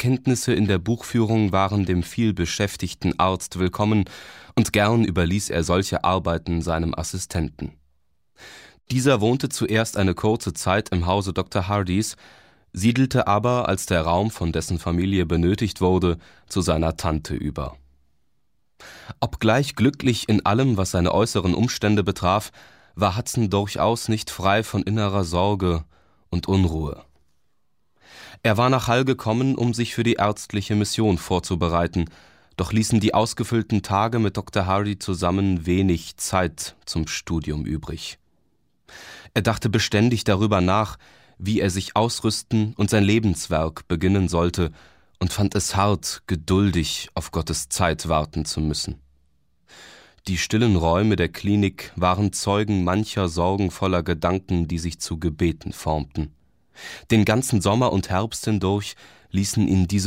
Erkenntnisse in der Buchführung waren dem vielbeschäftigten Arzt willkommen, und gern überließ er solche Arbeiten seinem Assistenten. Dieser wohnte zuerst eine kurze Zeit im Hause Dr. Hardys, siedelte aber, als der Raum von dessen Familie benötigt wurde, zu seiner Tante über. Obgleich glücklich in allem, was seine äußeren Umstände betraf, war Hudson durchaus nicht frei von innerer Sorge und Unruhe. Er war nach Hull gekommen, um sich für die ärztliche Mission vorzubereiten, doch ließen die ausgefüllten Tage mit Dr. Hardy zusammen wenig Zeit zum Studium übrig. Er dachte beständig darüber nach, wie er sich ausrüsten und sein Lebenswerk beginnen sollte, und fand es hart, geduldig auf Gottes Zeit warten zu müssen. Die stillen Räume der Klinik waren Zeugen mancher sorgenvoller Gedanken, die sich zu Gebeten formten. Den ganzen Sommer und Herbst hindurch ließen ihn diese